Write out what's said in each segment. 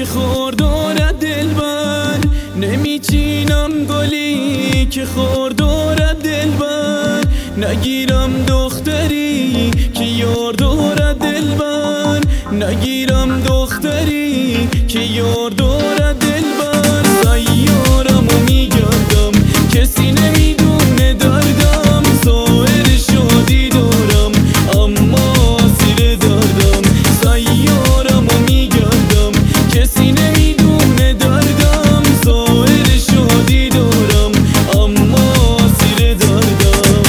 که خوردارد دلبر، نمیچینم گلی که خوردارد دلبر، نگیرم دختری که یار دارد دلبر، نگیرم دختری که یار دارد دلبر. سیارمو میگردم کسی نمیدونه دردم، ظاهر شادی دارم اما اسیر دردم. سیارمو میگردم کسی نمیدونه دردم، ظاهر شادی دارم اما اسیر دردم.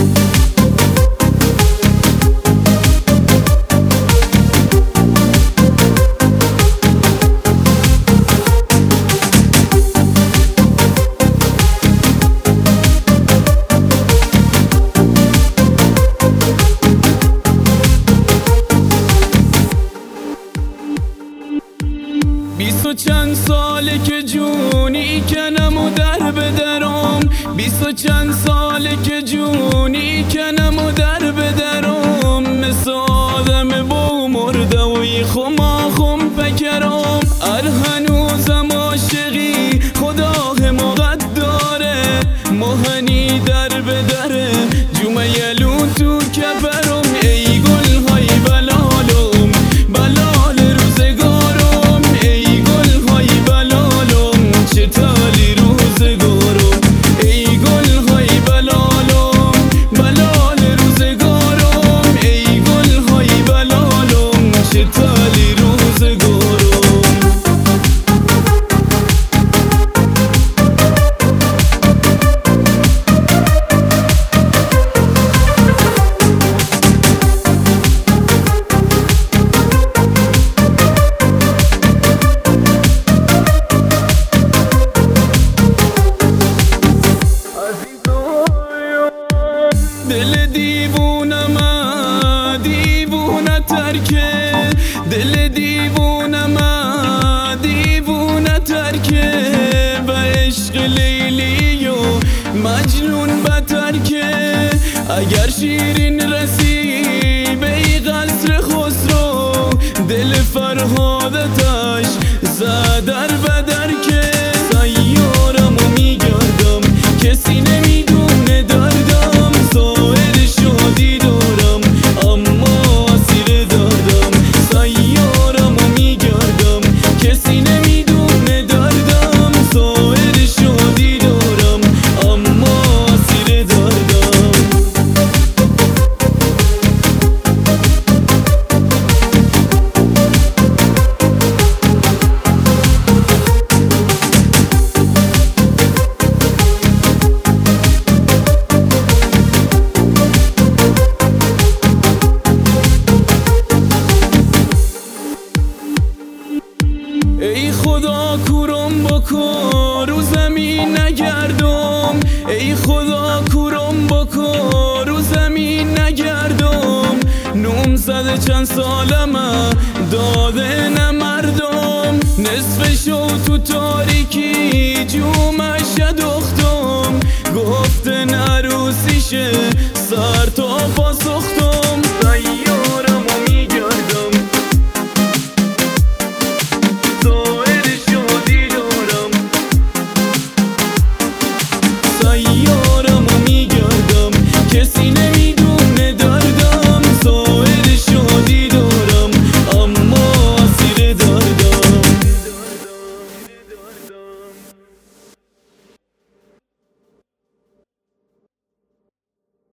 بیست و چند ساله که جونی کنم و در بدرم، بیست و چند ساله که جونی کنم و در بدرم، مثل آدم با مرده و خم پکرم. هنوزم عاشقی خدا حماقت داره، مهنی در بدره جمعه لون تو کفرم. ای گل های بلالم بلال روزگارم، ای گل های بلالم چه تالی روزگارم، ای گل های بلالم بلال روزگارم، ای گل های بلالم چه تالی روزگارم. دل دیوونم دیوونه ترکه، دل دیوونم دیوونه ترکه، و عشق لیلی و مجنون بترکه. اگر شیرین رسی به قصر خسرو، دل فرهادتش زدر بدر که. سیارمو میگردم کسی نمیدونه دردم، ظاهر شادی دارم اما اسیر دردم. سیارمو میگردم کسی نمیدونه دردم، ظاهر شادی دارم اما اسیر دردم. ای خدا کورم بکن رو زمین نگردم، ای خدا کورم بکن رو زمین نگردم. 900 چند سالمه داده نمردم، نصف شو تو تاریکی جومش دختم. گفتن عروسیشه